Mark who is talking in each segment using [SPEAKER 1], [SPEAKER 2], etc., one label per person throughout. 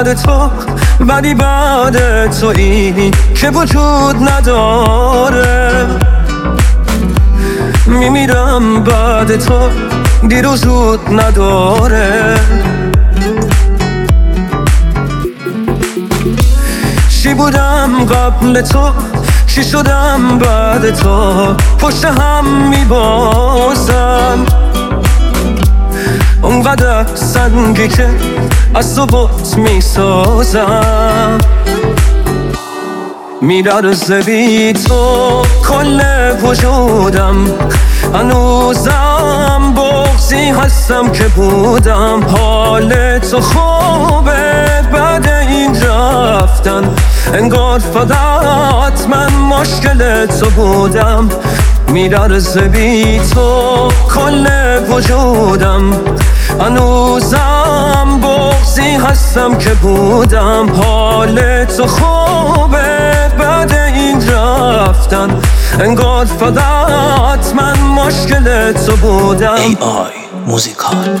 [SPEAKER 1] بعد تو، ولی بعد تو اینی که وجود نداره. میمیرم بعد تو، دیر و زود نداره. چی بودم قبل تو، چی شدم بعد تو، پشت هم میبازم. اونقدر سنگی که از تو بط میسازم. میلرزه بی تو کل وجودم، هنوزم بغضی هستم که بودم. حال تو خوبه بعد این رفتن، انگار فقط من مشکل تو بودم. میلرزه بی تو کل وجودم، هنوزم بغضی هستم که بودم. حال تو خوبه بعد این رفتن، انگار فقط من مشکل تو بودم.
[SPEAKER 2] AI موزیکال.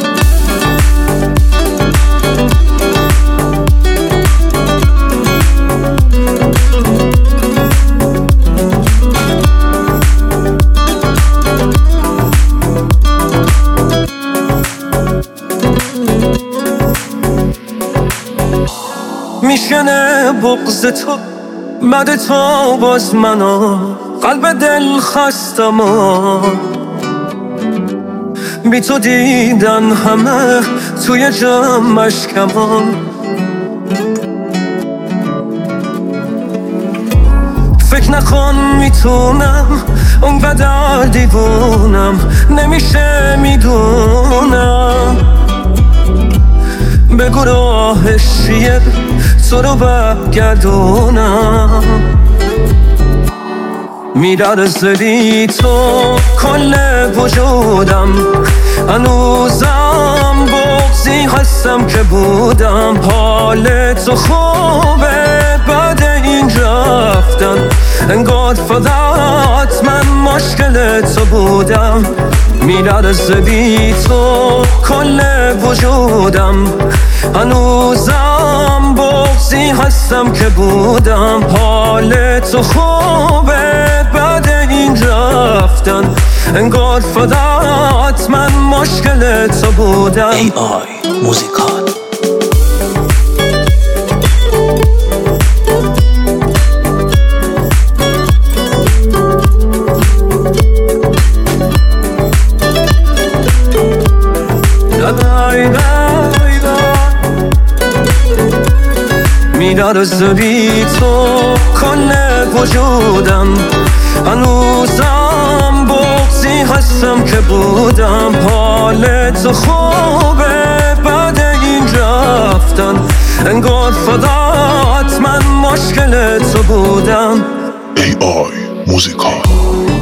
[SPEAKER 1] میشنه بغض تو بعد تو باز منو، قلب دل خستم و بی تو دیدن همه توی جمعش کمان. فکر نکن میتونم اونقدر دیوونم، نمیشه میدونم. بگو راهش چیه تو رو برگردونم. میلرزه بی تو کل وجودم، هنوزم بغضی هستم که بودم. حال تو خوبه بعد این رفتن، انگار فقط من مشکل تو بودم. میلرزه بی تو کل وجودم، هنوزم بغضی هستم که بودم. حال تو خوبه بعد این رفتن، انگار فقط من مشکل تو بودم.
[SPEAKER 2] AI موزیکال.
[SPEAKER 1] میلرزه بی تو کل وجودم، هنوزم بغضی هستم که بودم. حال تو خوبه بعد این رفتن، انگار فقط من مشکل تو بودم.
[SPEAKER 3] AI موزیکال.